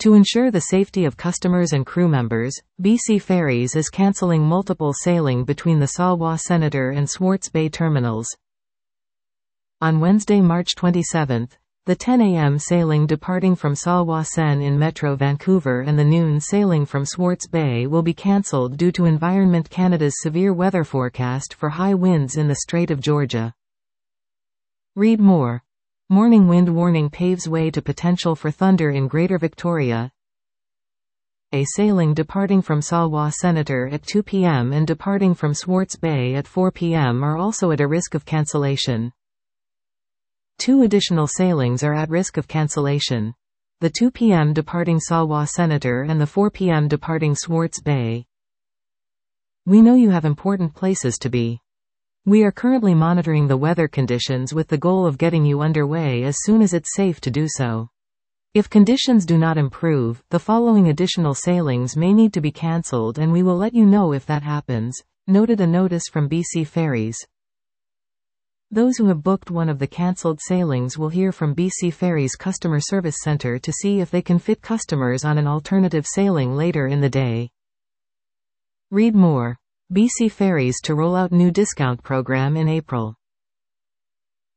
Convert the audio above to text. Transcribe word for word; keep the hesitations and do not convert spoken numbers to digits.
To ensure the safety of customers and crew members, B C Ferries is cancelling multiple sailing between the Salwa Senator and Swartz Bay terminals. On Wednesday, March twenty-seventh, the ten A M sailing departing from Salwa Sen in Metro Vancouver and the noon sailing from Swartz Bay will be cancelled due to Environment Canada's severe weather forecast for high winds in the Strait of Georgia. Read more. Morning wind warning paves way to potential for thunder in Greater Victoria. A sailing departing from Salwa Senator at two P M and departing from Swartz Bay at four P M are also at a risk of cancellation. Two additional sailings are at risk of cancellation. The two P M departing Salwa Senator and the four P M departing Swartz Bay. We know you have important places to be. We are currently monitoring the weather conditions with the goal of getting you underway as soon as it's safe to do so. If conditions do not improve, the following additional sailings may need to be cancelled and we will let you know if that happens, noted a notice from B C Ferries. Those who have booked one of the cancelled sailings will hear from B C Ferries Customer Service Centre to see if they can fit customers on an alternative sailing later in the day. Read more. B C Ferries to roll out new discount program in April.